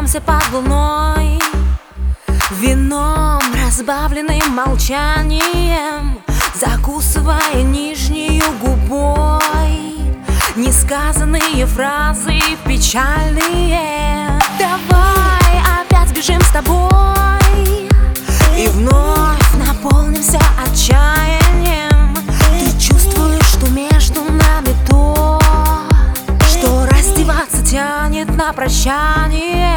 Согреемся под луной, вином, разбавленным молчанием, закусывая нижнюю губой несказанные фразы печальные. Давай опять бежим с тобой и вновь наполнимся отчаянием. Ты чувствуешь, что между нами то, что раздеваться тянет на прощание.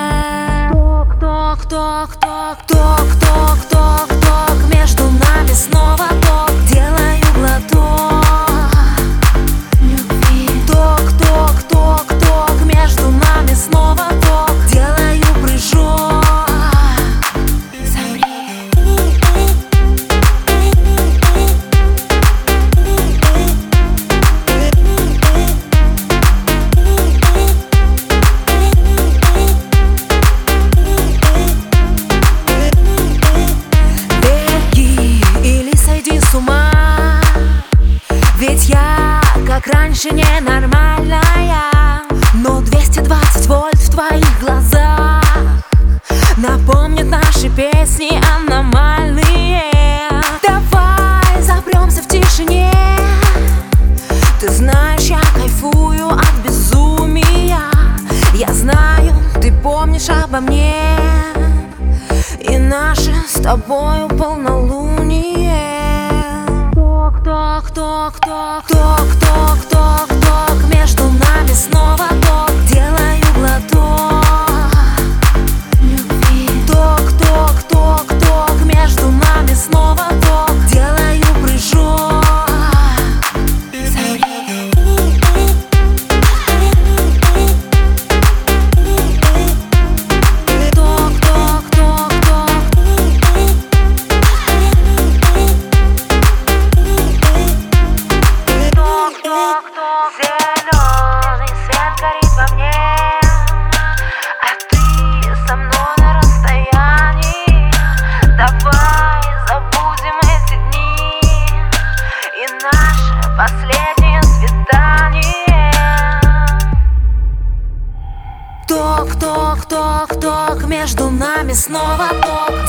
Ток, ток, ток, ток, ток, ток, ток, между нами снова ток, делаю глоток любви. Ток, ток, ток, ток, между нами снова ток, делаю прыжок. Ведь я, как раньше, ненормальная, но 220 вольт в твоих глазах напомнят наши песни аномальные. Давай запремся в тишине. Ты знаешь, я кайфую от безумия. Я знаю, ты помнишь обо мне и наше с тобою полнолуние. Ток, ток, ток, ток, ток, ток, ток, между нами снова ток, делаю глоток любви. Ток, ток, ток, ток, между нами снова ток, делаю прыжок. Ток, ток, ток, ток. Зеленый свет горит во мне, а ты со мной на расстоянии. Давай забудем эти дни и наше последнее свидание. Ток, ток, ток, ток, между нами снова ток,